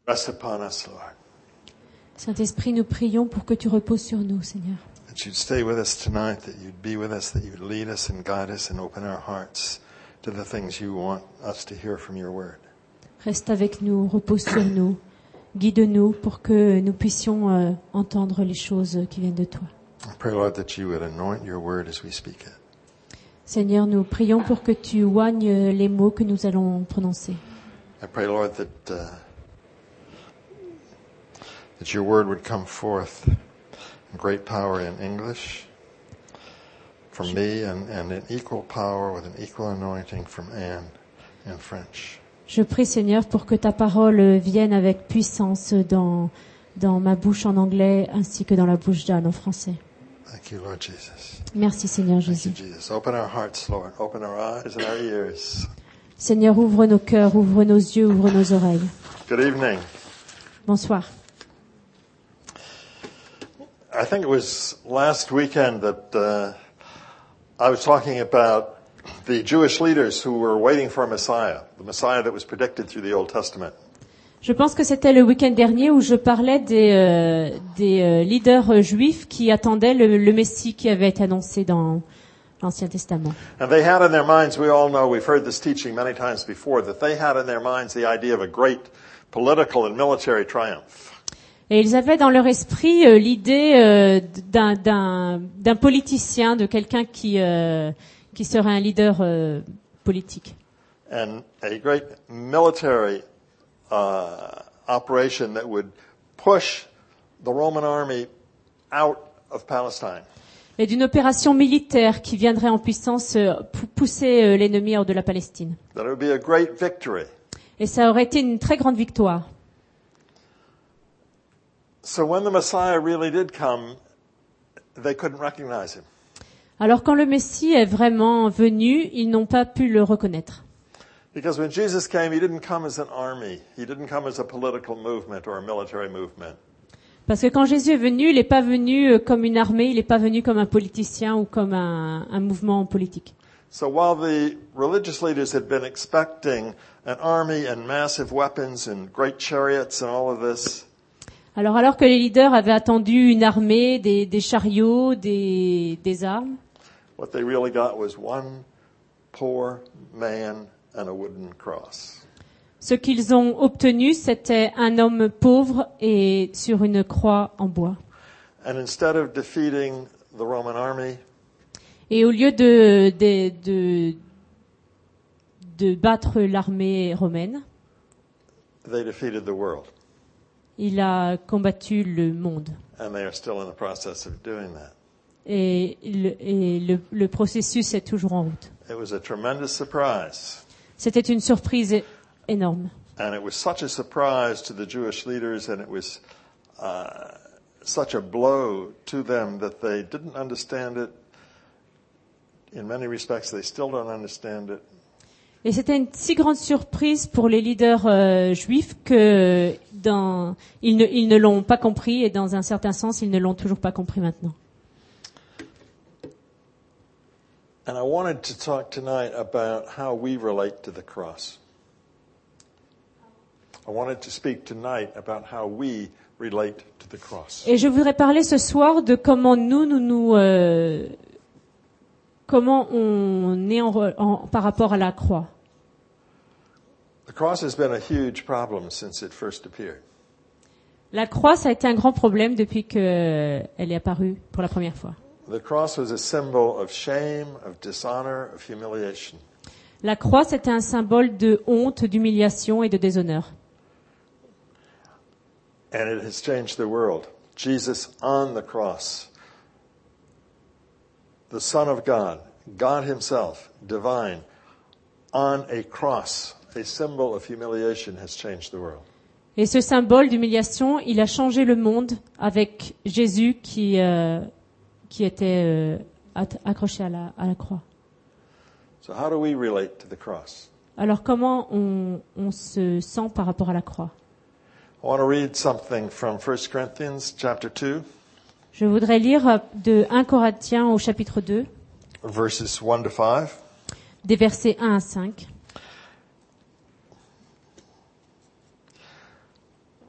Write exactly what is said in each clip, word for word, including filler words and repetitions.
Rest upon us, Lord. Saint-Esprit, nous prions pour que tu reposes sur nous, Seigneur. That you'd stay with us tonight, that you'd be with us, that you'd lead us and guide us and open our hearts to the things you want us to hear from your word. Reste avec nous, repose sur nous, guide-nous pour que nous puissions euh, entendre les choses qui viennent de toi. I pray, Lord, that you would anoint your word as we speak it. Seigneur, nous prions pour que tu oignes les mots que nous allons prononcer. I pray, Lord, that uh, that your word would come forth in great power in English from me and, and in equal power with an equal anointing from Anne in French. Je prie, Seigneur, pour que ta parole vienne avec puissance dans, dans ma bouche en anglais ainsi que dans la bouche d'Anne en français. Thank you, Lord Jesus. Merci, Seigneur Thank Jésus. you, Jesus. Open our hearts, Lord. Open our eyes and our ears. Seigneur, ouvre nos cœurs, ouvre nos yeux, ouvre nos oreilles. Good evening. Bonsoir. I think it was last weekend that uh, I was talking about the Jewish leaders who were waiting for a Messiah, the Messiah that was predicted through the Old Testament. Je pense que c'était le week-end dernier où je parlais des, euh, des euh, leaders juifs qui attendaient le, le Messie qui avait été annoncé dans l'Ancien Testament. And they had in their minds, we all know, we've heard this teaching many times before, that they had in their minds the idea of a great political and military triumph. Et ils avaient dans leur esprit euh, l'idée euh, d'un, d'un, d'un politicien, de quelqu'un qui, euh, qui serait un leader euh, politique. And a great military uh, operation that would push the Roman army out of Palestine. Et d'une opération militaire qui viendrait en puissance euh, pou- pousser euh, l'ennemi hors de la Palestine. That it would be a great victory. Et ça aurait été une très grande victoire. So when the Messiah really did come, they couldn't recognize him. Alors quand le Messie est vraiment venu, ils n'ont pas pu le reconnaître. Because when Jesus came, he didn't come as an army. He didn't come as a political movement or a military movement. Parce que quand Jésus est venu, il n'est pas venu euh, comme une armée, il n'est pas venu comme un politicien ou comme un, un mouvement politique. So while the religious leaders had been expecting an army and massive weapons and great chariots and all of this, Alors alors que les leaders avaient attendu une armée, des, des chariots, des, des armes, what they really got was one poor man and a wooden cross. ce qu'ils ont obtenu, c'était un homme pauvre et sur une croix en bois. And instead of defeating the Roman army, Et au lieu de, de, de, de battre l'armée romaine, they defeated the world. il a combattu le monde. And they are still in the process of doing that. Et, le, et le, le processus est toujours en route. It was a tremendous surprise. C'était une surprise é- énorme. And it was such a surprise to the Jewish leaders, and it was uh, such a blow to them that they didn't understand it. In many respects, they still don't understand it. Et c'était une si grande surprise pour les leaders euh, juifs que dans, ils, ne, ils ne l'ont pas compris et dans un certain sens, ils ne l'ont toujours pas compris maintenant. And I wanted to talk tonight about how we relate to the cross. I wanted to speak tonight about how we relate to the cross. Et je voudrais parler ce soir de comment nous, nous, nous, euh, comment on est en, en, par rapport à la croix. The cross has been a huge problem since it first appeared. La croix, ça a été un grand problème depuis qu'elle est apparue pour la première fois. The cross was a symbol of shame, of dishonor, of humiliation. La croix, c'était un symbole de honte, d'humiliation et de déshonneur. And it has changed the world. Jesus on the cross, the Son of God, God himself, divine, on a cross, a symbol of humiliation has changed the world. Et ce symbole d'humiliation, il a changé le monde avec Jésus qui, euh, qui était euh, accroché à la, à la croix. So how do we relate to the cross? Alors comment on, on se sent par rapport à la croix? I want to read something from First Corinthians chapter two, Je voudrais lire de premier Corinthiens au chapitre deux, verses one to five. des versets un à cinq.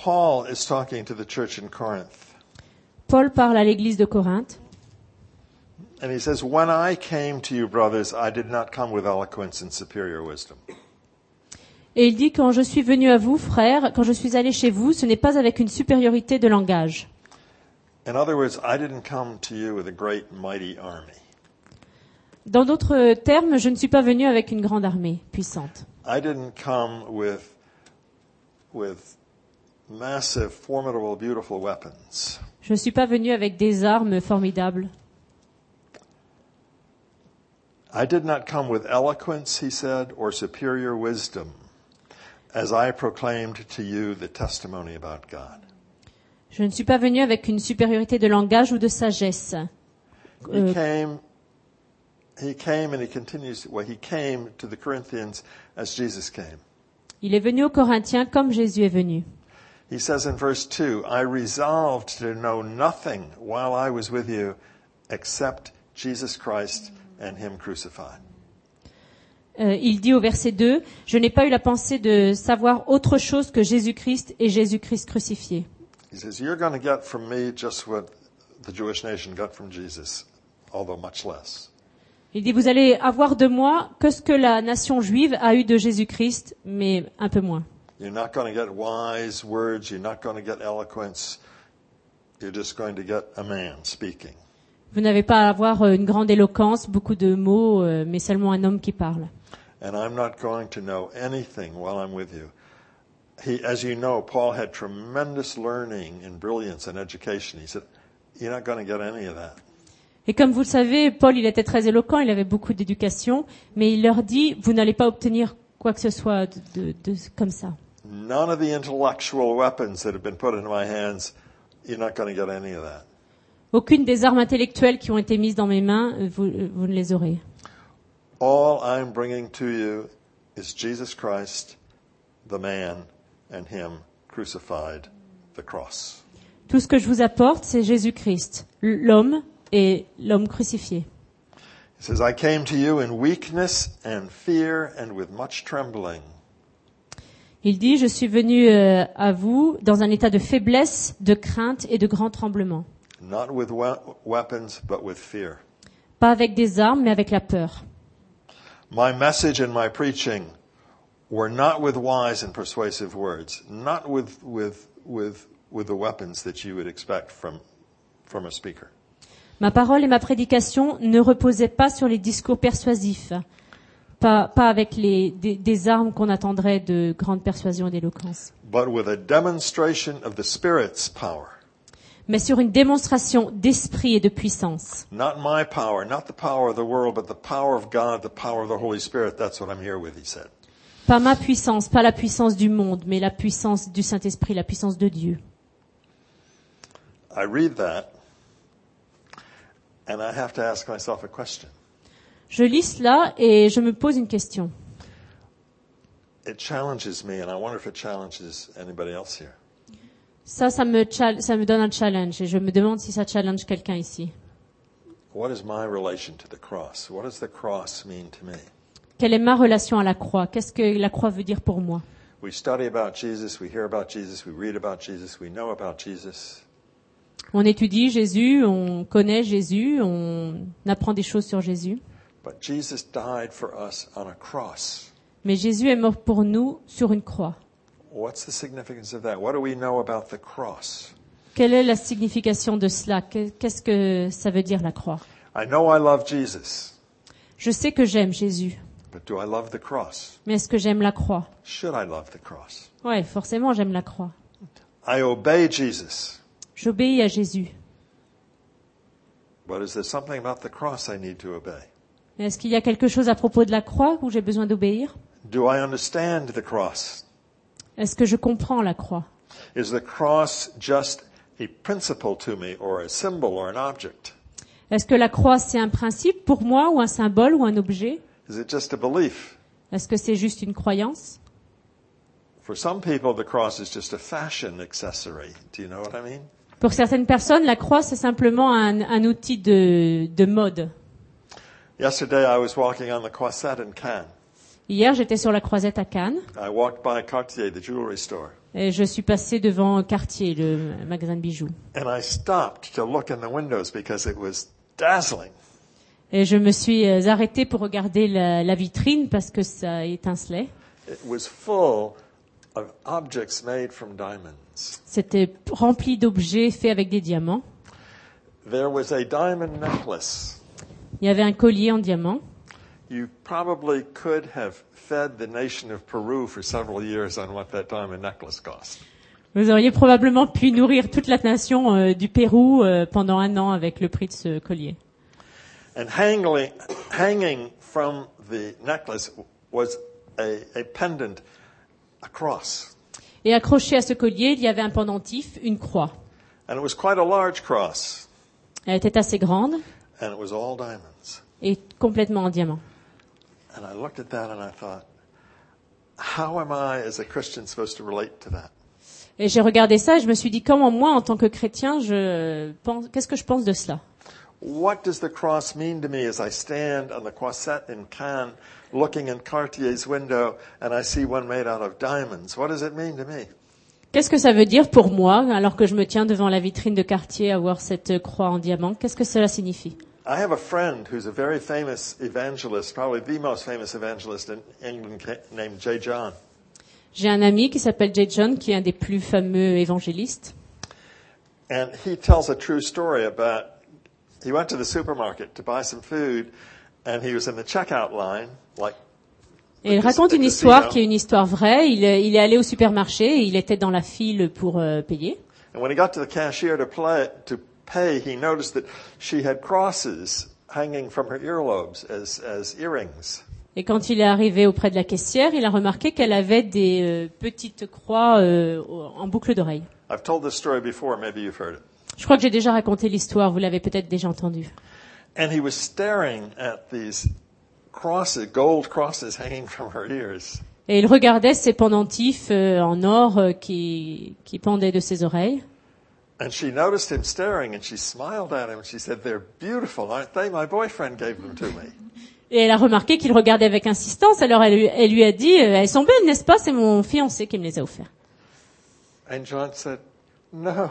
Paul is talking to the church in Corinth. Paul parle à l'église de Corinthe. And he says, when I came to you, brothers, I did not come with eloquence and superior wisdom. Et il dit, quand je suis venu à vous, frères, quand je suis allé chez vous, ce n'est pas avec une supériorité de langage. In other words, I didn't come to you with a great mighty army. Dans d'autres termes, je ne suis pas venu avec une grande armée puissante. I didn't come with, with massive, formidable, beautiful weapons. Je ne suis pas venu avec des armes formidables. I did not come with eloquence, he said, or superior wisdom, as I proclaimed to you the testimony about God. Je ne suis pas venu avec une supériorité de langage ou de sagesse. He Euh, came, he came and he continues, well, he came to the Corinthians as Jesus came. il est venu aux Corinthiens comme Jésus est venu. He says in verse two, I resolved to know nothing while I was with you except Jesus Christ and him crucified. Euh, il dit au verset deux, « Je n'ai pas eu la pensée de savoir autre chose que Jésus-Christ et Jésus-Christ crucifié. » He says, you're going to get from me just what the Jewish nation got from Jesus, although much less. Il dit, « Vous allez avoir de moi que ce que la nation juive a eu de Jésus-Christ, mais un peu moins. You're not going to get wise words. You're not going to get eloquence. You're just going to get a man speaking. Vous n'avez pas à avoir une grande éloquence, beaucoup de mots, euh, mais seulement un homme qui parle. And I'm not going to know anything while I'm with you. He, as you know, Paul had tremendous learning and brilliance and education. He said, you're not going to get any of that. Et comme vous le savez, Paul, il était très éloquent, il avait beaucoup d'éducation, mais il leur dit, vous n'allez pas obtenir quoi que ce soit de, de, de, comme ça. None of the intellectual weapons that have been put into my hands, you're not going to get any of that. Aucune des armes intellectuelles qui ont été mises dans mes mains, vous, vous ne les aurez. All I'm bringing to you is Jesus Christ, the man, and him crucified, the cross. Tout ce que je vous apporte, c'est Jésus-Christ, l'homme et l'homme crucifié. He says, I came to you in weakness and fear and with much trembling. Il dit, je suis venu euh, à vous dans un état de faiblesse, de crainte et de grand tremblement. Not with we- weapons, but with fear. Pas avec des armes, mais avec la peur. My message and my preaching were not with wise and persuasive words, not with, with, with, with the weapons that you would expect from, from a speaker. Ma parole et ma prédication ne reposaient pas sur les discours persuasifs, pas, pas avec les, des, des armes qu'on attendrait de grande persuasion et d'éloquence, But with a demonstration of the Spirit's power. mais sur une démonstration d'esprit et de puissance. Not my power, not the power of the world, but the power of God, the power of the Holy Spirit. That's what I'm here with, he said. Pas ma puissance, pas la puissance du monde, mais la puissance du Saint-Esprit, la puissance de Dieu. I read that, and I have to ask myself a question. Je lis cela et je me pose une question. It challenges me, and I wonder if it challenges anybody else here. Ça, ça me, chal- ça me donne un challenge et je me demande si ça challenge quelqu'un ici. What is my relation to the cross? What does the cross mean to me? Quelle est ma relation à la croix? Qu'est-ce que la croix veut dire pour moi? We study about Jesus, we hear about Jesus, we read about Jesus, we know about Jesus. On étudie Jésus, on connaît Jésus, on apprend des choses sur Jésus. But Jesus died for us on a cross. Mais Jésus est mort pour nous sur une croix. What's the significance of that? What do we know about the cross? Quelle est la signification de cela? Qu'est-ce que ça veut dire la croix? I know I love Jesus, Je sais que j'aime Jésus, but do I love the cross? mais est-ce que j'aime la croix? Should I love the cross? Ouais, forcément j'aime la croix. I obey Jesus, J'obéis à Jésus. but is there something about the cross I need to obey? Mais est-ce qu'il y a quelque chose à propos de la croix où j'ai besoin d'obéir? Do I understand the cross? Est-ce que je comprends la croix? Is the cross just a principle to me, or a symbol, or an object? Est-ce que la croix c'est un principe pour moi ou un symbole ou un objet? Is it just a belief? Est-ce que c'est juste une croyance? For some people, the cross is just a fashion accessory. Do you know what I mean? Pour certaines personnes, la croix c'est simplement un, un outil de, de mode. Yesterday, I was walking on the Croisette in Cannes. Hier, j'étais sur la Croisette à Cannes I walked by Cartier, the jewelry store, et je suis passée devant Cartier, le magasin de bijoux. and I stopped to look in the windows because it was dazzling. Et je me suis euh, arrêtée pour regarder la, la vitrine parce que ça étincelait. It was full of objects made from diamonds. C'était rempli d'objets faits avec des diamants. There was a diamond necklace. Il y avait un collier en diamant. You probably could have fed the nation of Peru for several years on what that diamond necklace cost. Vous auriez probablement pu nourrir toute la nation euh, du Pérou euh, pendant un an avec le prix de ce collier. And hanging, hanging from the necklace was a, a pendant, a cross. Et accroché à ce collier, il y avait un pendentif, une croix. And it was quite a large cross. Elle était assez grande And it was all diamonds. et complètement en diamant. And I looked at that and I thought, how am I as a Christian supposed to relate to that? Et j'ai regardé ça et je me suis dit, comment moi, en tant que chrétien, je pense, qu'est-ce que je pense de cela? What does the cross mean to me as I stand on the Croisette in Cannes, looking in Cartier's window, and I see one made out of diamonds? What does it mean to me? Qu'est-ce que ça veut dire pour moi, alors que je me tiens devant la vitrine de Cartier à voir cette croix en diamant? Qu'est-ce que cela signifie? I have a friend who's a very famous evangelist, probably the most famous evangelist in England, named J. John. J'ai un ami qui s'appelle J. John, qui est un des plus fameux évangélistes. And he tells a true story about, he went to the supermarket to buy some food, and he was in the checkout line, like, Et il raconte une histoire qui est une histoire vraie. Il, est- il est allé au supermarché et il était dans la file pour euh, payer. and when he got to the cashier to, play, to pay, he noticed that she had crosses hanging from her earlobes as, as earrings. Et quand il est arrivé auprès de la caissière, il a remarqué qu'elle avait des euh, petites croix euh, en boucle d'oreille. I've told this story before, maybe you've heard it. Je crois que j'ai déjà raconté l'histoire, vous l'avez peut-être déjà entendue. And he was staring at these crosses, gold crosses hanging from her ears. Et il regardait ces pendentifs euh, en or euh, qui, qui pendaient de ses oreilles. And she noticed him staring and she smiled at him and she said, "They're beautiful, aren't they? My boyfriend gave them to me." Et elle a remarqué qu'il regardait avec insistance, alors elle, lui- elle lui a dit euh, « Elles sont belles, n'est-ce pas? C'est mon fiancé qui me les a offerts. And John said, "No.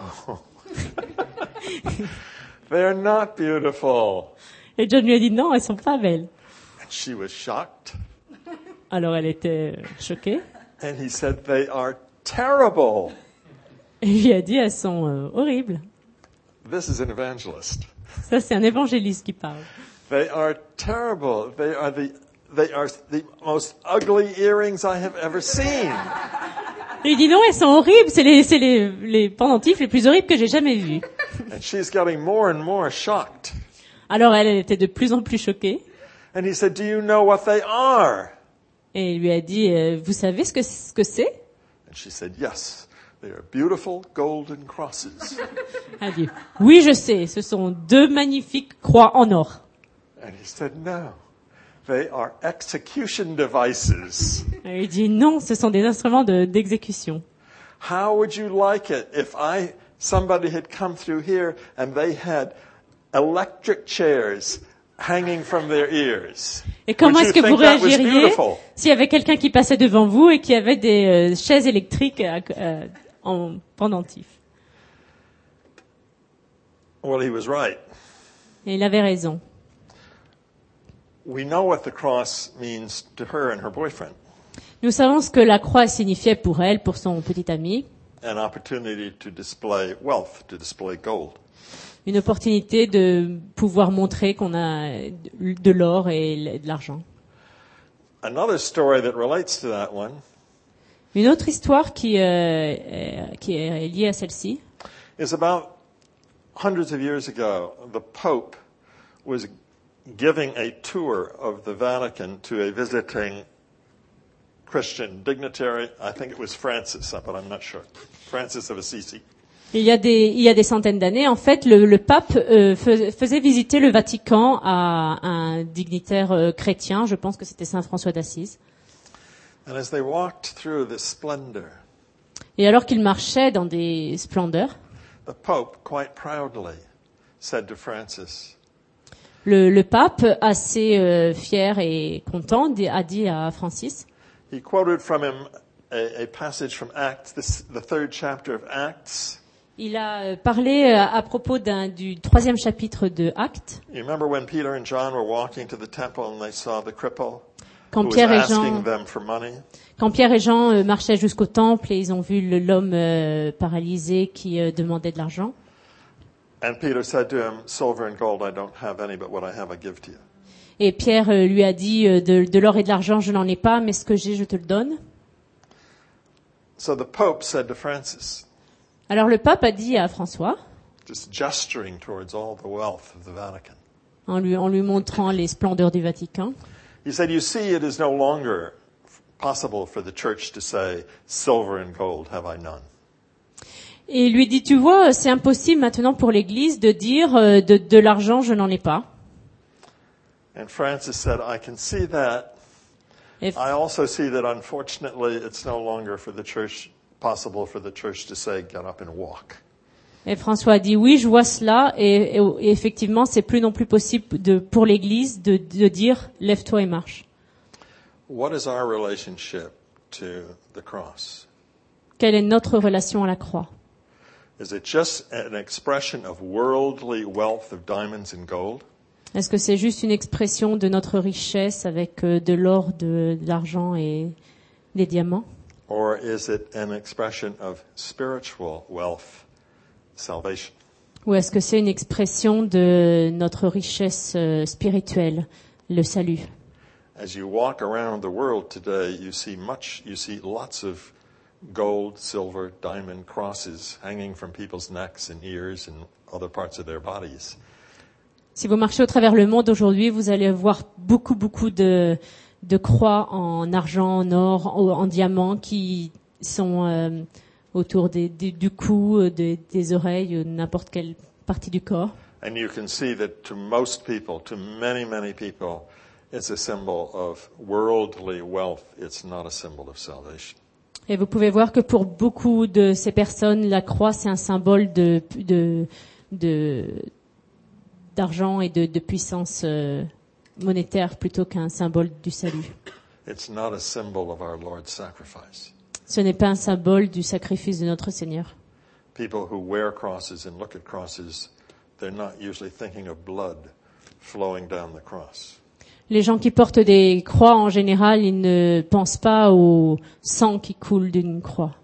They're not beautiful." » Et John lui a dit « Non, elles sont pas belles. And she was shocked. » Alors elle était euh, choquée. And he said, "They are terrible." Et il lui a dit « Elles sont euh, horribles. This is an evangelist. » Ça, c'est un évangéliste qui parle. They are terrible. They are the, they are the most ugly earrings I have ever seen. Et il dit « Non, elles sont horribles. C'est les, c'est les, les pendentifs les plus horribles que j'ai jamais vus. And she's getting more and more shocked. » Alors elle, elle était de plus en plus choquée. And he said, "Do you know what they are?" Et il lui a dit euh, « Vous savez ce que, ce que c'est? And she said, "Yes, they are beautiful golden crosses." » Elle a dit « Oui, je sais. Ce sont deux magnifiques croix en or. » And he said, "No, they are execution devices. Elle lui dit « Non, ce sont des instruments de, d'exécution. How would you like it if I, somebody had come through here and they had electric chairs hanging from their ears? Et comment Would est-ce you que vous think that was réagiriez beautiful?" s'il y avait quelqu'un qui passait devant vous et qui avait des euh, chaises électriques euh, euh, en pendentif? Well, he was right. Et il avait raison. We know what the cross means to her and her boyfriend. Nous savons ce que la croix signifiait pour elle, pour son petit ami. An opportunity to display wealth, to display gold. Une opportunité de pouvoir montrer qu'on a de l'or et de l'argent. Another story that relates to that one Une autre histoire qui, euh, est, qui est liée à celle-ci, is about hundreds of years ago. The Pope was giving a tour of the Vatican to a visiting Christian dignitary. I think it was Francis, but I'm not sure. Francis of Assisi. il y a des, il y a des centaines d'années, en fait, le, le pape euh, fais- faisait visiter le Vatican à un dignitaire euh, chrétien, je pense que c'était Saint François d'Assise. And as they walked through this splendor, Et alors qu'il marchait dans des splendeurs, the Pope, quite proudly, said to Francis, Le, le pape, assez euh, fier et content, dit- a dit à Francis, he quoted from him a, a passage from Acts, this, the third chapter of Acts. il a euh, parlé euh, à propos d'un, du troisième chapitre de Actes, You remember when Peter and John were walking to the temple and they saw the cripple quand who was Pierre et asking Jean, them for money? quand Pierre et Jean euh, marchaient jusqu'au temple et ils ont vu le- l'homme euh, paralysé qui euh, demandait de l'argent. And Peter said to him, silver and gold I don't have any, but what I have I give to you. Et Pierre euh, lui a dit, euh, de, de l'or et de l'argent, je n'en ai pas, mais ce que j'ai, je te le donne. So the Pope said to Francis, Alors le pape a dit à François, just gesturing towards all the wealth of the Vatican, en lui, en lui montrant les splendeurs du Vatican, he said, you see, it is no longer possible for the church to say, silver and gold have I none. et il lui dit, tu vois, c'est impossible maintenant pour l'Église de dire euh, de, de l'argent, je n'en ai pas. And Francis said, I can see that. Et, I also see that unfortunately it's no longer for the church possible for the church to say, get up and walk. et François a dit, oui, je vois cela, et, et, et effectivement, c'est plus non plus possible de, pour l'Église de, de dire, lève-toi et marche. What is our relationship to the cross? Quelle est notre relation à la croix? Is it just an expression of worldly wealth of diamonds and gold? Est-ce que c'est juste une expression de notre richesse avec euh, de l'or, de, de l'argent et des diamants? Or is it an expression of spiritual wealth, salvation? Ou est-ce que c'est une expression de notre richesse euh, spirituelle, le salut? As you walk around the world today, you see much, you see lots of gold, silver, diamond crosses hanging from people's necks and ears and other parts of their bodies. Si vous marchez au travers le monde aujourd'hui, vous allez voir beaucoup, beaucoup de, de croix en argent, en or, en, en diamant qui sont euh, autour des, des, du cou, des, des oreilles, n'importe quelle partie du corps. And you can see that to most people, to many, many people, it's a symbol of worldly wealth. It's not a symbol of salvation. Et vous pouvez voir que pour beaucoup de ces personnes, la croix, c'est un symbole de, de, de, d'argent et de, de puissance euh, monétaire plutôt qu'un symbole du salut. It's not a symbol of our Lord's sacrifice. Ce n'est pas un symbole du sacrifice de notre Seigneur. People who wear crosses and look at crosses, they're not usually thinking of blood flowing down the cross. Les gens qui portent des croix, en général, ils ne pensent pas au sang qui coule d'une croix.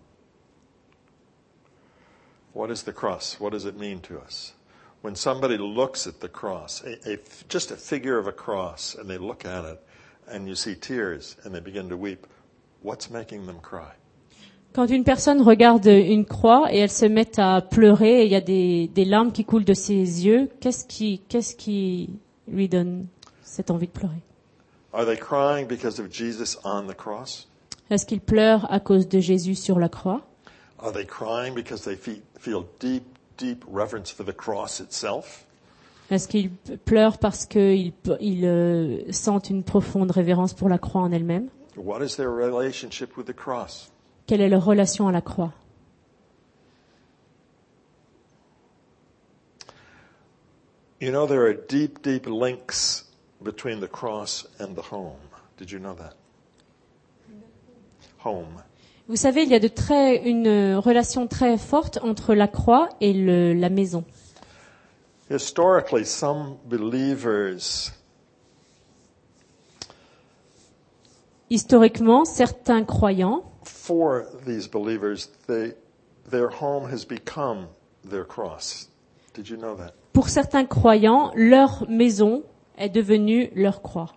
What is the cross? What does it mean to us? When somebody looks at the cross, a, a, just a figure of a cross, and they look at it, and you see tears, and they begin to weep, what's making them cry? Quand une personne regarde une croix et elle se met à pleurer et il y a des, des larmes qui coulent de ses yeux, qu'est-ce qui, qu'est-ce qui lui donne cette envie de pleurer? Are they crying because of Jesus on the cross? Est-ce qu'ils pleurent à cause de Jésus sur la croix? Are they crying because they fe- feel deep, deep reverence for the cross itself? Est-ce qu'ils pleurent parce qu'ils ils, euh, sentent une profonde révérence pour la croix en elle-même? What is their relationship with the cross? Quelle est leur relation à la croix? You know, there are deep, deep links between the cross and the home. Did you know that? Home. Vous savez, il y a de très, une relation très forte entre la croix et le, la maison. Historically, some believers Historiquement, certains croyants, for these believers, they, their home has become their cross. Did you know that? pour certains croyants, leur maison est devenue leur croix.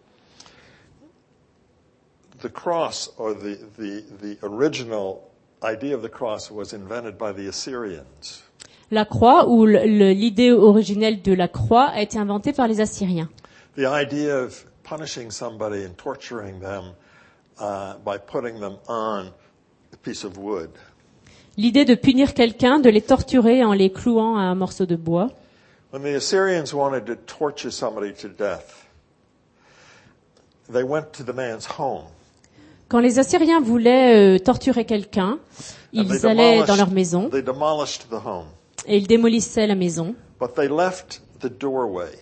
The cross, or the, the, the original idea of the cross, was invented by the Assyrians. La croix, ou le- le- l'idée originelle de la croix, a été inventée par les Assyriens. The idea of punishing somebody and torturing them uh, by putting them on a piece of wood. L'idée de punir quelqu'un, de les torturer en les clouant à un morceau de bois. When the Assyrians wanted to torture somebody to death, they went to the man's home. Quand les Assyriens voulaient euh, torturer quelqu'un, and they ils allaient demolished- dans leur maison They demolished the home, et ils démolissaient la maison. but they left the doorway.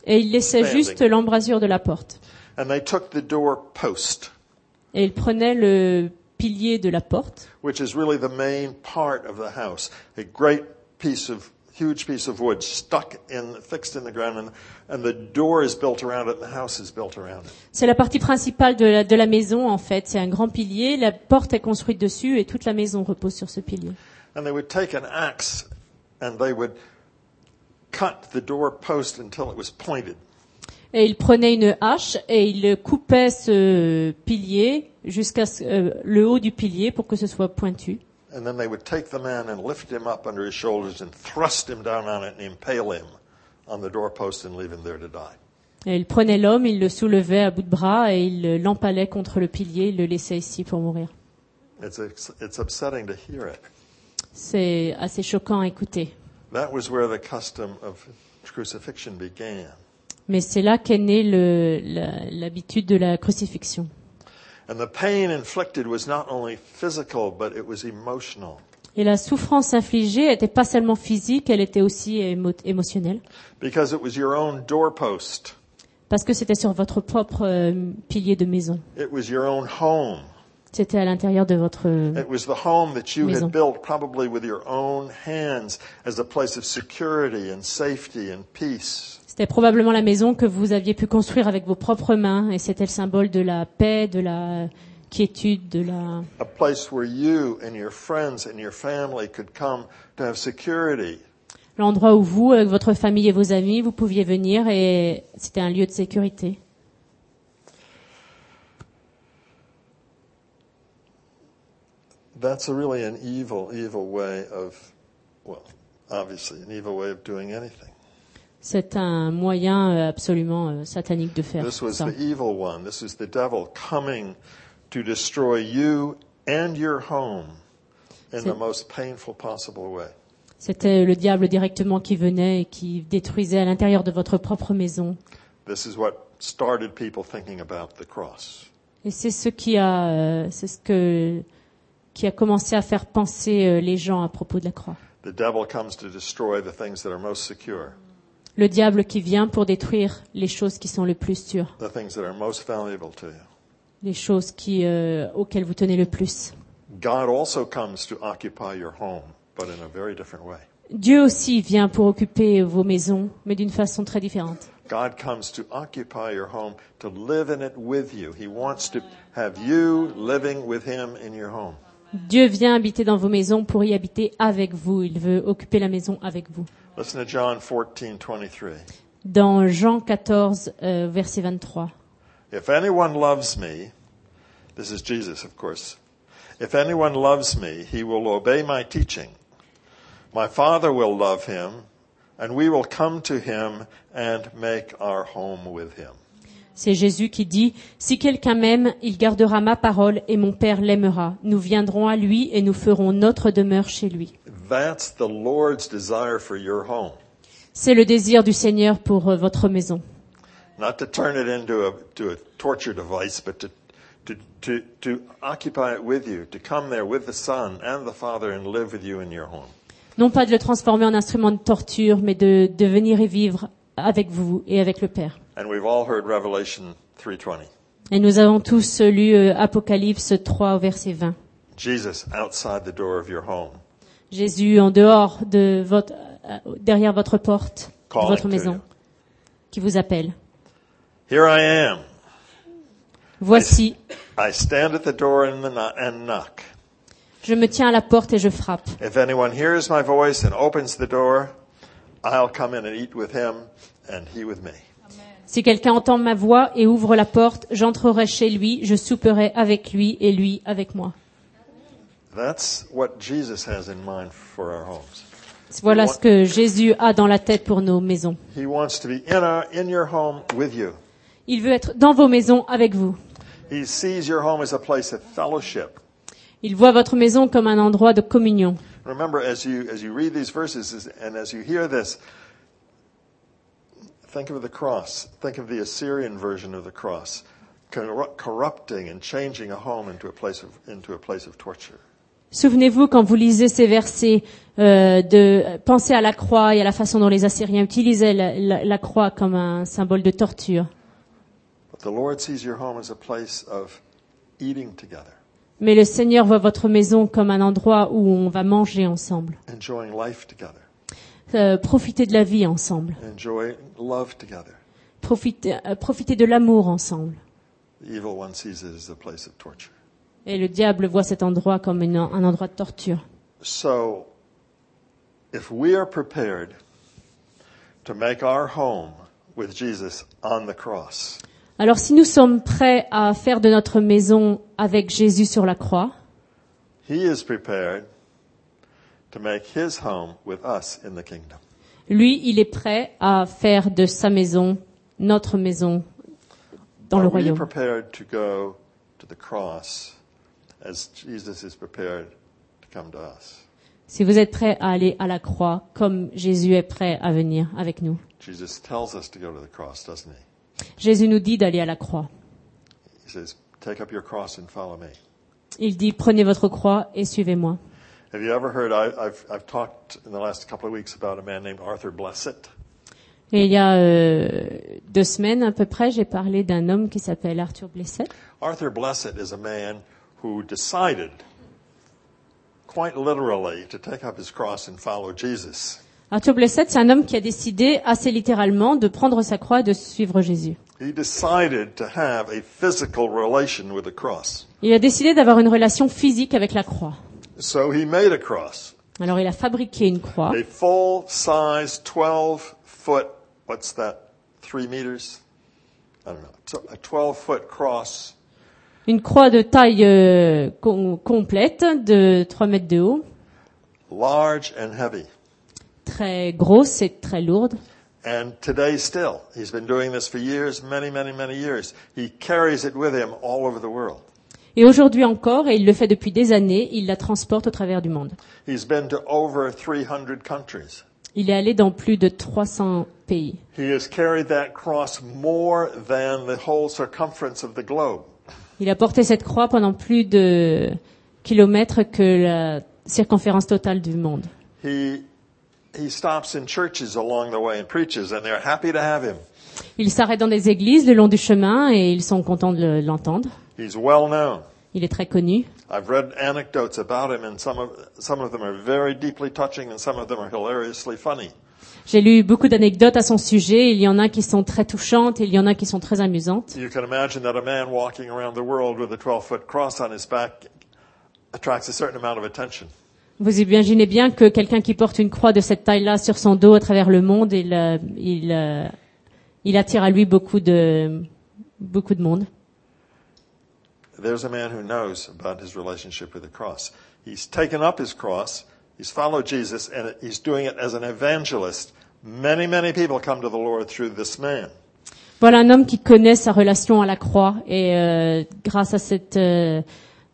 Et il laissait Standing. juste l'embrasure de la porte. And they took the door post, Et il prenait le pilier de la porte, which is really the main part of the house. A great piece of, huge piece of wood stuck in, fixed in the ground, and, and the door is built around it, and the house is built around it. c'est la partie principale de la, de la maison en fait. C'est un grand pilier, la porte est construite dessus et toute la maison repose sur ce pilier. And they would take an axe and they would cut the door post until it was pointed. Et il prenait une hache et il coupait ce pilier jusqu'à ce- euh, le haut du pilier pour que ce soit pointu. And then they would take the man and lift him up under his shoulders and thrust him down on it and impale him on the doorpost and leave him there to die. Et il prenait l'homme, il le soulevait à bout de bras et il l'empalait contre le pilier, il le laissait ici pour mourir. It's, it's upsetting to hear it. C'est assez choquant à écouter. That was where the custom of crucifixion began. Mais c'est là qu'est née le- la- l'habitude de la crucifixion. And the pain inflicted was not only physical, but it was emotional. Et la souffrance infligée n'était pas seulement physique, elle était aussi émo- émotionnelle. Because it was your own doorpost. Parce que c'était sur votre propre euh, pilier de maison. It was your own home. C'était à l'intérieur de votre... It was the home that you Maison. had built probably with your own hands as a place of security and safety and peace. C'était probablement la maison que vous aviez pu construire avec vos propres mains et c'était le symbole de la paix, de la quiétude, de la... A place where you and your friends and your family could come to have security. L'endroit où vous, avec votre famille et vos amis, vous pouviez venir et c'était un lieu de sécurité. That's a really an evil, evil way of, well, obviously an evil way of doing anything. C'est un moyen euh, absolument euh, satanique de faire This was ça. the evil one. This was the devil coming to destroy you and your home in C'est- the most painful possible way. C'était le diable directement qui venait et qui détruisait à l'intérieur de votre propre maison. This is what started people thinking about the cross. Et c'est ce qui a, euh, c'est ce que qui a commencé à faire penser euh, les gens à propos de la croix. The devil comes to destroy the things that are most secure, Le diable qui vient pour détruire les choses qui sont le plus sûres, the things that are most valuable to you. les choses qui euh, auxquelles vous tenez le plus. God also comes to occupy your home, but in a very different way. Dieu aussi vient pour occuper vos maisons, mais d'une façon très différente. God comes to occupy your home, to live in it with you. He wants to have you living with him in your home. Dieu vient habiter dans vos maisons pour y habiter avec vous. Il veut occuper la maison avec vous. Listen to John fourteen twenty-three. Dans Jean quatorze, euh, verset vingt-trois. If anyone loves me, this is Jesus, of course. If anyone loves me, he will obey my teaching. My Father will love him, and we will come to him and make our home with him. C'est Jésus qui dit, « Si quelqu'un m'aime, il gardera ma parole et mon Père l'aimera. Nous viendrons à lui et nous ferons notre demeure chez lui. That's the Lord's desire for your home. » C'est le désir du Seigneur pour euh, votre maison. Not to turn it into a, to a torture device, but to, to, to, to occupy it with you, to come there with the Son and the Father and live with you in your home. Non pas de le transformer en instrument de torture, mais de, de venir y vivre avec vous et avec le Père. And we've all heard Revelation three twenty. Et nous avons tous lu euh, Apocalypse trois au verset vingt. Jesus outside the door of your home, Jésus en dehors de votre, euh, derrière votre porte, de calling votre to maison, you. qui vous appelle. Here I am. Voici, I stand at the door and, the kno- and knock. je me tiens à la porte et je frappe. If anyone hears my voice and opens the door, I'll come in and eat with him and he with me. Si quelqu'un entend ma voix et ouvre la porte, j'entrerai chez lui, je souperai avec lui et lui avec moi. That's what Jesus has in mind for our homes. Voilà ce que Jésus a dans la tête pour nos maisons. He wants to be in, our, in your home with you. Il veut être dans vos maisons avec vous. He sees your home as a place of fellowship. Il voit votre maison comme un endroit de communion. Remember, as you, as you read these verses and as you hear this, think of the cross. Think of the Assyrian version of the cross, corru- corrupting and changing a home into a place of, into a place of torture. Souvenez-vous quand vous lisez ces versets euh, de penser à la croix et à la façon dont les Assyriens utilisaient la, la, la croix comme un symbole de torture. But the Lord sees your home as a place of eating together, Mais le Seigneur voit votre maison comme un endroit où on va manger ensemble, enjoying life together, euh, profiter de la vie ensemble, enjoying love together. profiter, euh, profiter de l'amour ensemble. The evil one sees it as a place of torture. Et le diable voit cet endroit comme une, un endroit de torture. So, if we are prepared to make our home with Jesus on the cross, Alors si nous sommes prêts à faire de notre maison avec Jésus sur la croix, He is prepared to make His home with us in the kingdom. lui, il est prêt à faire de sa maison notre maison dans le Are we royaume. prepared to go to the cross as Jesus is prepared to come to us? Si vous êtes prêts à aller à la croix, comme Jésus est prêt à venir avec nous. Jesus tells us to go to the cross, doesn't He? Jésus nous dit d'aller à la croix. He says, take up your cross and follow me. Il dit, prenez votre croix et suivez-moi. Have you ever heard, I, I've, I've talked in the last couple of weeks about a man named Arthur Blessitt. Et il y a euh, deux semaines à peu près, j'ai parlé d'un homme qui s'appelle Arthur Blessitt. Arthur Blessitt is a man who decided, quite literally, to take up his cross and follow Jesus. Arthur Blessitt, c'est un homme qui a décidé assez littéralement de prendre sa croix et de suivre Jésus. He decided to have a physical relation with the cross. Il a décidé d'avoir une relation physique avec la croix. So he made a cross, Alors il a fabriqué une croix, a full-size twelve foot, what's that, three meters? I don't know, so a twelve foot cross, une croix de taille euh, com- complète de trois mètres de haut, large and heavy. très grosse et très lourde. And today still, he's been doing this for years, many, many, many years. He carries it with him all over the world. Et aujourd'hui encore, et il le fait depuis des années, il la transporte au travers du monde. He's been to over three hundred countries. Il est allé dans plus de trois cents pays. He has carried that cross more than the whole circumference of the globe. Il a porté cette croix pendant plus de kilomètres que la circonférence totale du monde. He, he stops in churches along the way and preaches, and they're happy to have him. Il s'arrête dans des églises le long du chemin et ils sont contents de le- l'entendre. He's well known. Il est très connu. I've read anecdotes about him, and some of, some of them are very deeply touching, and some of them are hilariously funny. J'ai lu beaucoup d'anecdotes à son sujet. Il y en a qui sont très touchantes et il y en a qui sont très amusantes. You can imagine that a man walking around the world with a twelve foot cross on his back attracts a certain amount of attention. Vous imaginez bien que quelqu'un qui porte une croix de cette taille-là sur son dos à travers le monde, il, euh, il, euh, il attire à lui beaucoup de, beaucoup de monde. There's a man who knows about his relationship with the cross. He's taken up his cross, he's followed Jesus, and he's doing it as an evangelist. Many, many people come to the Lord through this man. Voilà un homme qui connaît sa relation à la croix et euh, grâce à cette euh,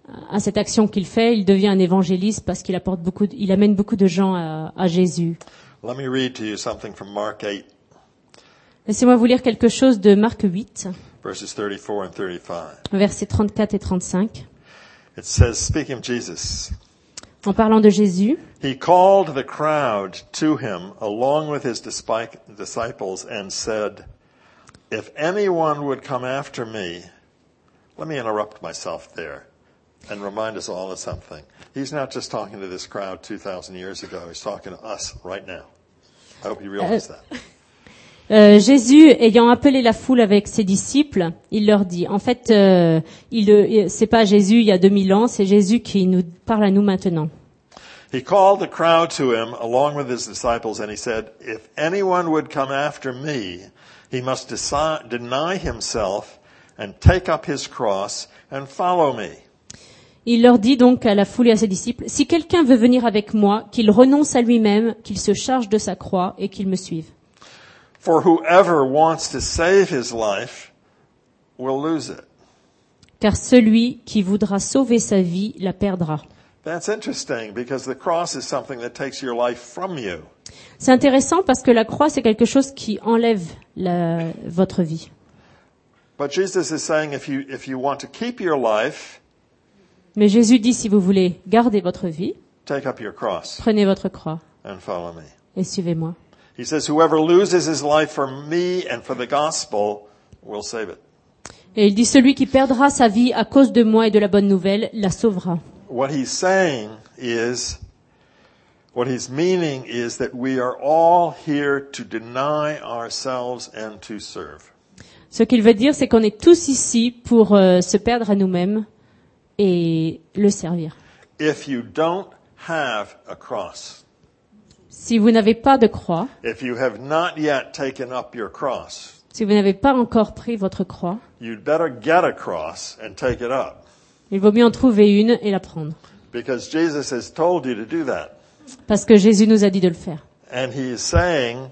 à cette action qu'il fait, il devient un évangéliste parce qu'il apporte beaucoup, de- il amène beaucoup de gens à, à Jésus. Let me read to you something from Mark eight, Laissez-moi vous lire quelque chose de Marc huit, verses thirty-four and thirty-five. versets trente-quatre et trente-cinq. It says, speaking of Jesus, En parlant de Jésus, he called the crowd to him along with his dispi- disciples and said, if anyone would come after me, let me interrupt myself there and remind us all of something. He's not just talking to this crowd two thousand years ago. He's talking to us right now. I hope you realize that. euh, Jésus, ayant appelé la foule avec ses disciples, il leur dit, en fait, euh, il, euh, c'est pas Jésus il y a deux mille ans, c'est Jésus qui nous parle à nous maintenant. He called the crowd to him along with his disciples and he said, if anyone would come after me, he must deci- deny himself and take up his cross and follow me. Il leur dit donc à la foule et à ses disciples, si quelqu'un veut venir avec moi, qu'il renonce à lui-même, qu'il se charge de sa croix et qu'il me suive. For whoever wants to save his life will lose it. Car celui qui voudra sauver sa vie la perdra. That's interesting because the cross is something that takes your life from you. C'est intéressant parce que la croix, c'est quelque chose qui enlève la, votre vie. But Jesus is saying if you, if you want to keep your life, Mais Jésus dit, si vous voulez garder votre vie, take up your cross prenez votre croix and follow me. et suivez-moi. He says, whoever loses his life for me and for the gospel will save it. Et il dit, celui qui perdra sa vie à cause de moi et de la bonne nouvelle la sauvera. What he's saying is, what he's meaning is that we are all here to deny ourselves and to serve. Ce qu'il veut dire, c'est qu'on est tous ici pour euh, se perdre à nous-mêmes et le servir. If you don't have a cross, Si vous n'avez pas de croix, if you have not yet taken up your cross, si vous n'avez pas encore pris votre croix, you'd better get a cross and take it up. il vaut mieux en trouver une et la prendre. Because Jesus has told you to do that. Parce que Jésus nous a dit de le faire. And he is saying,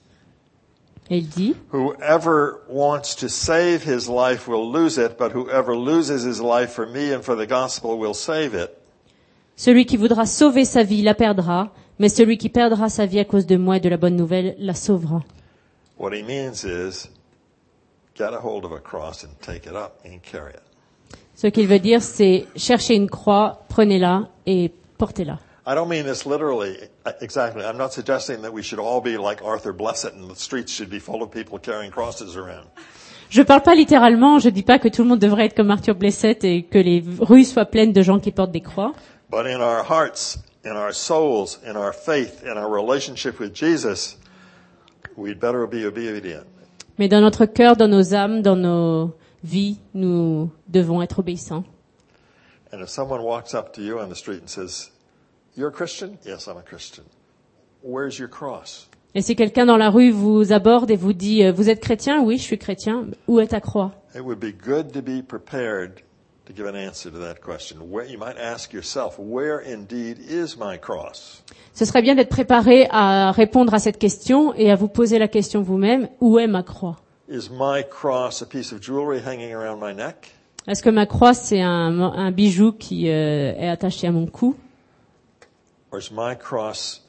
Et il dit, whoever wants to save his life will lose it, but whoever loses his life for me and for the gospel will save it. celui qui voudra sauver sa vie la perdra, mais celui qui perdra sa vie à cause de moi et de la bonne nouvelle la sauvera. What he means is, get a hold of a cross and take it up and carry it. Ce qu'il veut dire, c'est chercher une croix, prenez-la et portez-la. I don't mean this literally, exactly. I'm not suggesting that we should all be like Arthur Blessitt and the streets should be full of people carrying crosses around. Je parle pas littéralement, je dis pas que tout le monde devrait être comme Arthur Blessitt et que les rues soient pleines de gens qui portent des croix. But in our hearts, in our souls, in our faith, in our relationship with Jesus, we'd better be obedient. Mais dans notre cœur, dans nos âmes, dans nos vies, nous devons être obéissants. And if someone walks up to you on the street and says, "You're a Christian?" "Yes, I'm a Christian." "Where's your cross?" Et si quelqu'un dans la rue vous aborde et vous dit « Vous êtes chrétien ?»« Oui, je suis chrétien. » Où est ta croix? It would be good to be prepared to give an answer to that question. Where, you might ask yourself, where indeed is my cross? Ce serait bien d'être préparé à répondre à cette question et à vous poser la question vous-même, où est ma croix? Is my cross a piece of jewelry hanging around my neck? Est-ce que ma croix, c'est un, un bijou qui euh, est attaché à mon cou? Or is my cross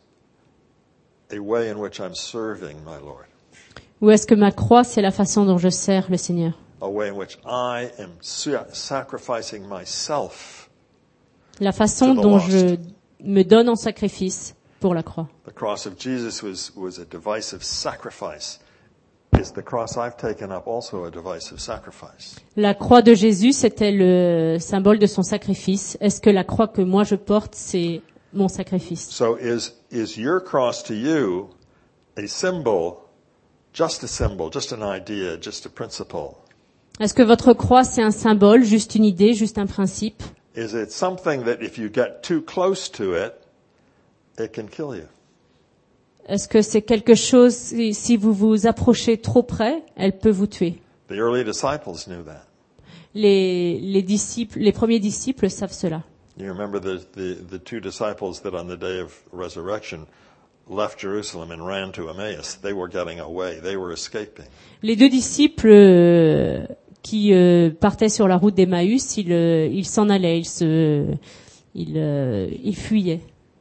a way in which I'm serving my Lord? Ou est-ce que ma croix, c'est la façon dont je sers le Seigneur? A way in which I am sa- sacrificing myself. La façon To the dont lost. je me donne en sacrifice pour la croix. The cross of Jesus was, was a device of sacrifice. Is the cross I've taken up also a device of sacrifice? La croix de Jésus, c'était le symbole de son sacrifice. Est-ce que la croix que moi je porte, c'est mon sacrifice? So is, is your cross to you a symbol, just a symbol, just an idea, just a principle? Est-ce que votre croix, c'est un symbole, juste une idée, juste un principe? Is it something that if you get too close to it, it can kill you? Est-ce que c'est quelque chose, si, si vous vous approchez trop près, elle peut vous tuer? The early disciples knew that. Les, les disciples, les premiers disciples savent cela. You remember the, the, the two disciples that on the day of resurrection left Jerusalem and ran to Emmaus. They were getting away. They were escaping. Les deux disciples euh, qui euh, partaient sur la route d'Emmaüs, ils euh, ils s'en allaient, ils se, ils, euh, ils fuyaient.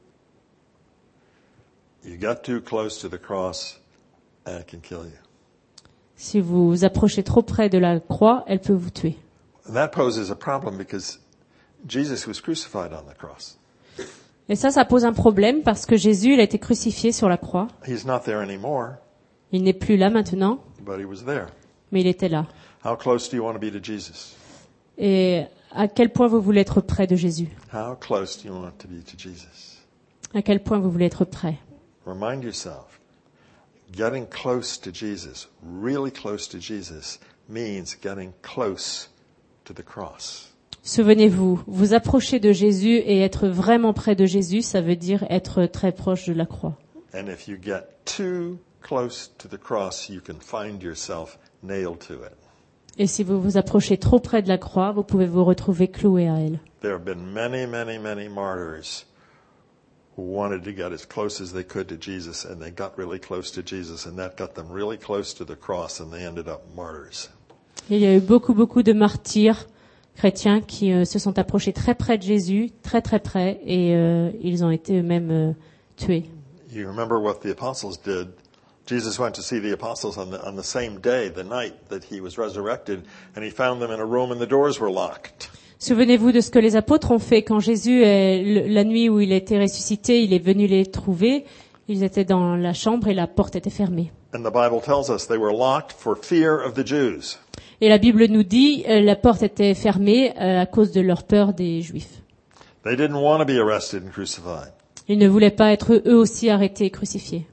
You get too close to the cross and it can kill you. Si vous vous approchez trop près de la croix, elle peut vous tuer. And that poses a problem because Jesus was crucified on the cross. Et ça, ça pose un problème parce que Jésus, il a été crucifié sur la croix. He's not there anymore, Il n'est plus là maintenant, but he was there. mais il était là. How close do you want to be to Jesus? Et à quel point vous voulez être près de Jésus? How close do you want to be to Jesus? À quel point vous voulez être près? Remind yourself, getting close to Jesus, really close to Jesus, means getting close to the cross. Souvenez-vous, vous approcher de Jésus et être vraiment près de Jésus, ça veut dire être très proche de la croix. And if you get too close to the cross, you can find yourself nailed to it. Et si vous vous approchez trop près de la croix, vous pouvez vous retrouver cloué à elle. There have been many, many, many martyrs who wanted to get as close as they could to Jesus, and they got really close to Jesus, and that got them really close to the cross, and they ended up martyrs. Il y a eu beaucoup, beaucoup de martyrs chrétiens qui euh, se sont approchés très près de Jésus, très très près, et euh, ils ont été eux-mêmes euh, tués. You remember what the apostles did Jesus went to see the apostles on the, on the same day, the night that he was resurrected, and he found them in a room and the doors were locked. Souvenez-vous de ce que les apôtres ont fait quand Jésus, est, la nuit où il a été ressuscité, il est venu les trouver. Ils étaient dans la chambre et la porte était fermée. And the Bible tells us they were locked for fear of the Jews. Et la Bible nous dit euh, la porte était fermée euh, à cause de leur peur des Juifs. They didn't want to be arrested and crucified. Ils ne voulaient pas être eux aussi arrêtés et crucifiés.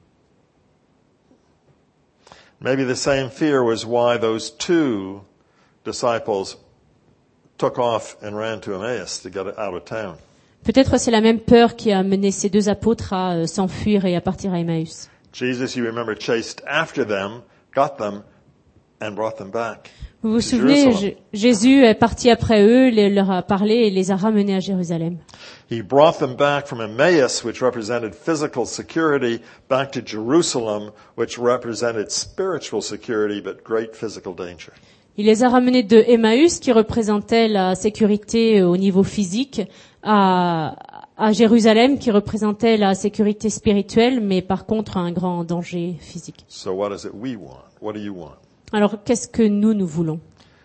Maybe the same fear was why those two disciples took off and ran to Emmaus to get out of town. Peut-être c'est la même peur qui a mené ces deux apôtres à euh, s'enfuir et à partir à Emmaüs. Jesus, you remember, chased after them, got them, and brought them back. Vous vous to souvenez, Jerusalem. J- Jésus est parti après eux, les- leur a parlé et les a ramenés à Jérusalem. He brought them back from Emmaus, which represented physical security, back to Jerusalem, which represented spiritual security, but great physical danger. Il les a ramenés de Emmaüs, qui représentait la sécurité au niveau physique, à, à Jérusalem, qui représentait la sécurité spirituelle, mais par contre un grand danger physique. So what is it we want? What do you want? Alors qu'est-ce que nous, nous voulons ?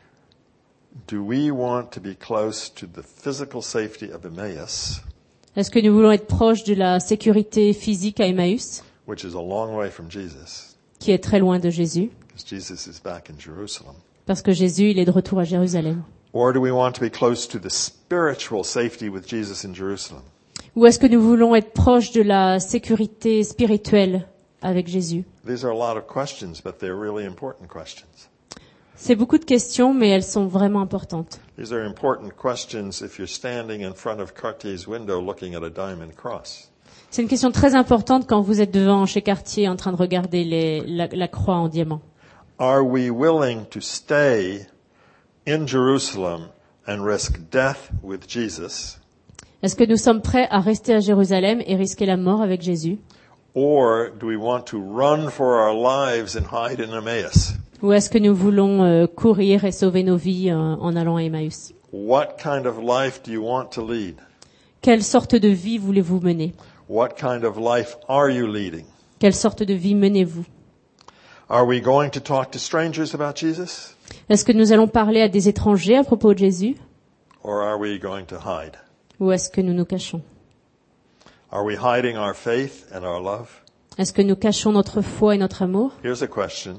Do we want to be close to the physical safety of Emmaus, Est-ce que nous voulons être proches de la sécurité physique à Emmaüs, which is a long way from Jesus, qui est très loin de Jésus, because Jesus is back in Jerusalem? parce que Jésus, il est de retour à Jérusalem. Or do we want to be close to the spiritual safety with Jesus in Jerusalem? Ou est-ce que nous voulons être proches de la sécurité spirituelle avec Jésus ? These are a lot of questions, but they're really important questions. C'est beaucoup de questions, mais elles sont vraiment importantes. These are important questions if you're standing in front of Cartier's window looking at a diamond cross. C'est une question très importante quand vous êtes devant chez Cartier en train de regarder les, la, la croix en diamant. Are we willing to stay in Jerusalem and risk death with Jesus? Est-ce que nous sommes prêts à rester à Jérusalem et risquer la mort avec Jésus ? Or do we want to run for our lives and hide in Emmaus? Ou est-ce que nous voulons euh, courir et sauver nos vies euh, en allant à Emmaüs ? What kind of life do you want to lead? Quelle sorte de vie voulez-vous mener ? What kind of life are you leading? Quelle sorte de vie menez-vous ? Are we going to talk to strangers about Jesus? Est-ce que nous allons parler à des étrangers à propos de Jésus ? Or are we going to hide? Ou est-ce que nous nous cachons ? Are we hiding our faith and our love? Est-ce que nous cachons notre foi et notre amour ? Here's a question.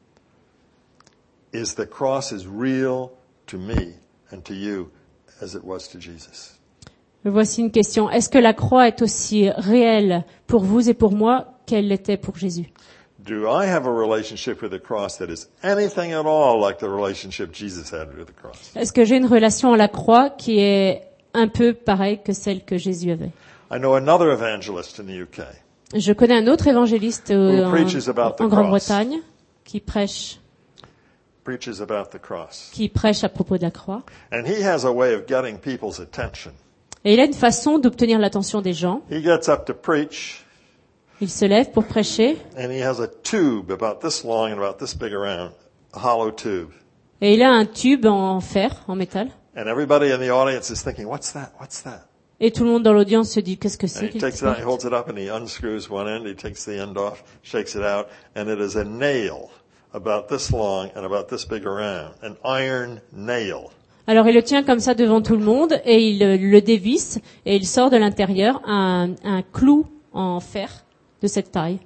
Is the cross as real to me and to you as it was to Jesus? Voici une question. Est-ce que la croix est aussi réelle pour vous et pour moi qu'elle l'était pour Jésus ? Do I have a relationship with the cross that is anything at all like the relationship Jesus had with the cross? Est-ce que j'ai une relation à la croix qui est un peu pareille que celle que Jésus avait ? I know another evangelist in the U K Je connais un autre évangéliste euh, Who preaches about the en, en Grande-Bretagne qui prêche, preaches about the cross. qui prêche à propos de la croix. And he has a way of getting people's attention. Et il a une façon d'obtenir l'attention des gens. He gets up to preach Il se lève pour prêcher and he has a tube about this long and about this big around, a hollow tube. et il a un tube en fer, en métal. And everybody in the audience is thinking, what's that? What's that? Et tout le monde dans l'audience se dit qu'est-ce que And c'est he qu'il takes it out, he porte holds it up and he unscrews one end, he takes the end off, shakes it out, and it is a nail about this long and about this big around, an iron nail. Alors il le tient comme ça devant tout le monde et il euh, le dévisse et il sort de l'intérieur un, un clou en fer de cette taille.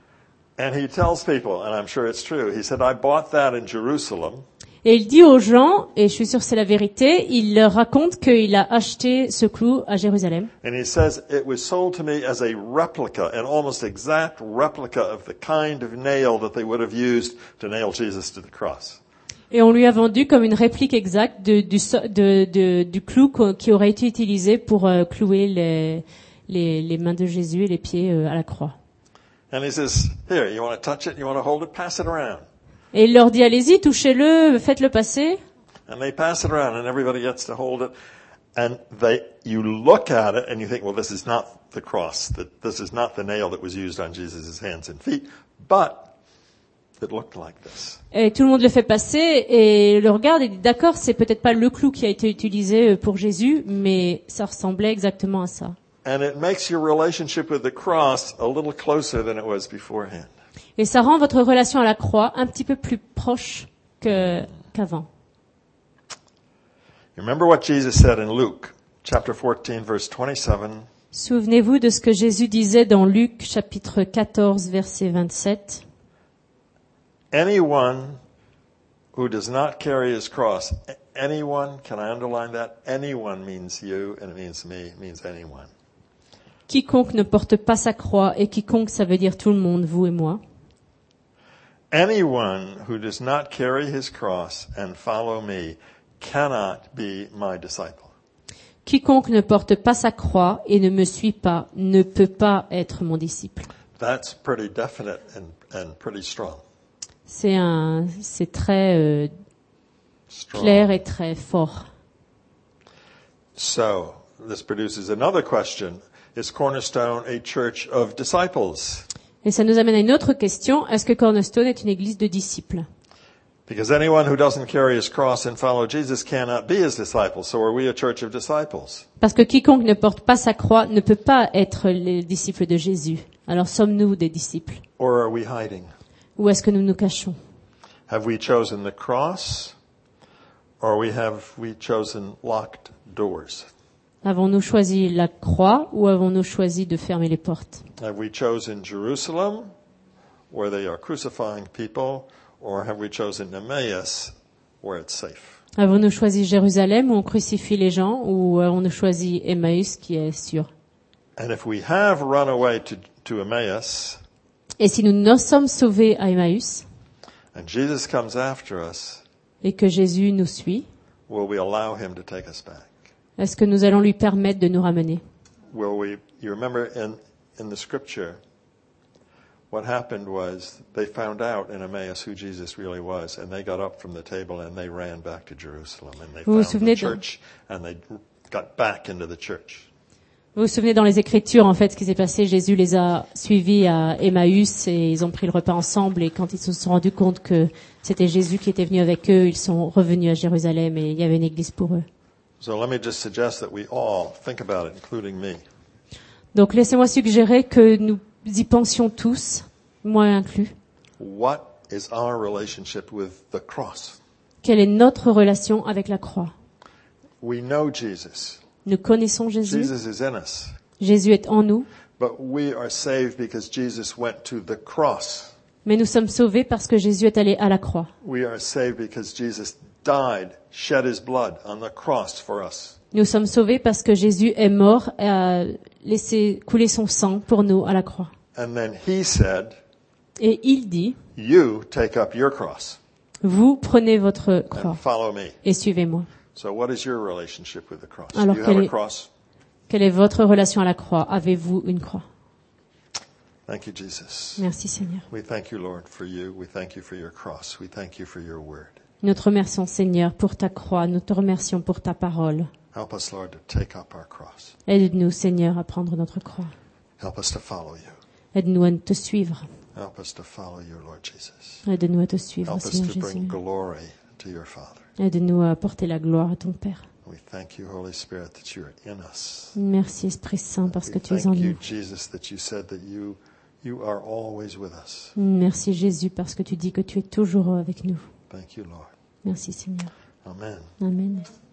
And he tells people, and I'm sure it's true, he said, I bought that in Jerusalem. Et il dit aux gens, et je suis sûre que c'est la vérité, il leur raconte qu'il a acheté ce clou à Jérusalem. And he says, it was sold to me as a replica, an almost exact replica of the kind of nail that they would have used to nail Jesus to the cross. Et on lui a vendu comme une réplique exacte de, du, so- de, de, du clou co- qui aurait été utilisé pour euh, clouer les, les, les mains de Jésus et les pieds euh, à la croix. And he says, here, you want to touch it, you want to hold it, pass it around. Et il leur dit, allez-y, touchez-le, faites-le passer. And they pass it around and everybody gets to hold it. And they, you look at it and you think, well, this is not the cross, that this is not the nail that was used on Jesus' hands and feet, but it looked like this. Et tout le monde le fait passer et le regarde et dit, d'accord, c'est peut-être pas le clou qui a été utilisé pour Jésus, mais ça ressemblait exactement à ça. And it makes your relationship with the cross a little closer than it was beforehand. Et ça rend votre relation à la croix un petit peu plus proche que, qu'avant. Remember what Jesus said in Luke, chapter fourteen, verse twenty-seven. Souvenez-vous de ce que Jésus disait dans Luc chapitre quatorze verset vingt-sept. Anyone who does not carry his cross, anyone, can I underline that? Anyone means you and it means me, it means anyone. Quiconque ne porte pas sa croix, et quiconque ça veut dire tout le monde, vous et moi. Anyone who does not carry his cross and follow me cannot be my disciple. Quiconque ne porte pas sa croix et ne me suit pas ne peut pas être mon disciple. That's pretty definite and, and pretty strong. C'est un, c'est très euh, Strong. clair et très fort. So, this produces another question. Is Cornerstone a church of disciples? Et ça nous amène à une autre question. Est-ce que Cornerstone est une église de disciples? Because anyone who doesn't carry his cross and follow Jesus cannot be his disciple. So are we a church of disciples? Parce que quiconque ne porte pas sa croix ne peut pas être les disciples de Jésus. Alors sommes-nous des disciples? Or are we hiding? Ou est-ce que nous nous cachons? Have we chosen the cross? Or we have we chosen locked doors? Avons-nous choisi la croix ou avons-nous choisi de fermer les portes? Have we chosen Jerusalem, where they are crucifying people? Or have we chosen Emmaus, where it's safe? Avons-nous choisi Jérusalem où on crucifie les gens ou avons-nous choisi Emmaüs qui est sûr? And if we have run away to, to Emmaus, Et si nous nous sommes sauvés à Emmaüs and Jesus comes after us, et que Jésus nous suit, will we allow him to take us back? est-ce que nous allons lui permettre de nous ramener? Will we, you remember in, in the scripture, what happened was they found out in Emmaus who Jesus really was, and they got up from the table and they ran back to Jerusalem, and they Vous vous found souvenez the de- church, and they got back into the church. Vous vous souvenez dans les Écritures, en fait, ce qui s'est passé, Jésus les a suivis à Emmaüs et ils ont pris le repas ensemble et quand ils se sont rendus compte que c'était Jésus qui était venu avec eux, ils sont revenus à Jérusalem et il y avait une église pour eux. So let me just suggest that we all think about it, including me. Donc laissez-moi suggérer que nous y pensions tous, moi inclus. What is our relationship with the cross? Quelle est notre relation avec la croix? We know Jesus. Nous connaissons Jésus. Jesus is in us. Jésus est en nous. But we are saved because Jesus went to the cross. Mais nous sommes sauvés parce que Jésus est allé à la croix. We are saved because Jesus died, shed his blood on the cross for us. Nous sommes sauvés parce que Jésus est mort et a laissé couler son sang pour nous à la croix. And then he said, Et il dit, you take up your cross vous prenez votre and croix follow me. et suivez-moi. So what is your relationship with the cross? Alors, Do you quelle have a est- cross? Quelle est votre relation à la croix? Avez-vous une croix? Thank you, Jesus. Merci Seigneur. We thank you, Lord, for you. We thank you for your cross. We thank you for your word. Nous te remercions Seigneur pour ta croix. Nous te remercions pour ta parole. Help us, Lord, to take up our cross. Aide-nous Seigneur à prendre notre croix. Help us to follow you. Aide-nous à te suivre. Help us to follow you, Lord Jesus. Aide-nous à te suivre Help us Seigneur to bring Jésus. glory to your Father. Aide-nous à porter la gloire à ton Père. We thank you, Holy Spirit, that you are in us. Merci Esprit Saint parce que We tu es en thank you, nous. Jesus, that you said that you you are always with us. Merci Jésus parce que tu dis que tu es toujours avec nous. Thank you, Lord. Merci Seigneur. Amen. Amen.